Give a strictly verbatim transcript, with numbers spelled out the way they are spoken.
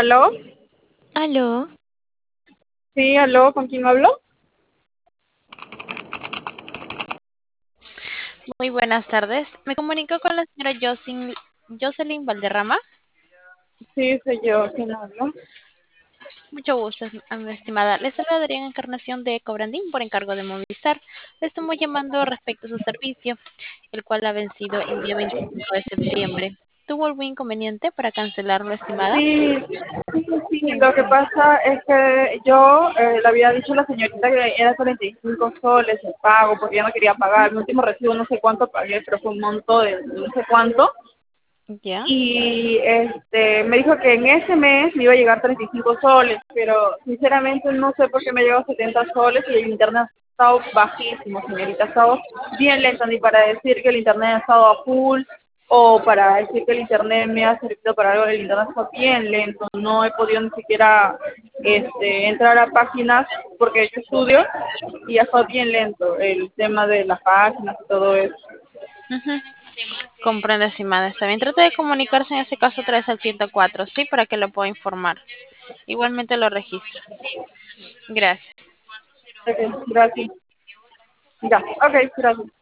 ¿Aló? Aló, Sí, aló, ¿con quién hablo? muy buenas tardes. Me comunico con la señora Jocelyn, Jocelyn Valderrama. Sí, soy yo, ¿quién habla? Mucho gusto, es- a mi estimada. Le saluda Adrián Encarnación de Cobrandín por encargo de Movistar. Le estamos llamando respecto a su servicio, el cual ha vencido el día veinticinco de septiembre. ¿Tuvo algún inconveniente para cancelarlo, estimada? Sí, sí, sí, lo que Cuénteme. pasa es que yo eh, le había dicho a la señorita que era cuarenta y cinco soles el pago porque yo no quería pagar. Mi último recibo no sé cuánto pagué, pero fue un monto de no sé cuánto. ¿Ya? Y este me dijo que en ese mes me iba a llegar treinta y cinco soles, pero sinceramente no sé por qué me llegó setenta soles y el internet ha estado bajísimo, señorita, ha estado bien lento, ni para decir que el internet ha estado a full o para decir que el internet me ha servido para algo. El internet está bien lento, no he podido ni siquiera este, entrar a páginas porque yo estudio y ha estado bien lento el tema de las páginas y todo eso. Ujú. Comprendo, estimada. Está bien. Trate de comunicarse en ese caso otra vez al ciento cuatro, ¿sí? Para que lo pueda informar. Igualmente lo registro. Gracias. Ok, gracias. Ya, ok, gracias.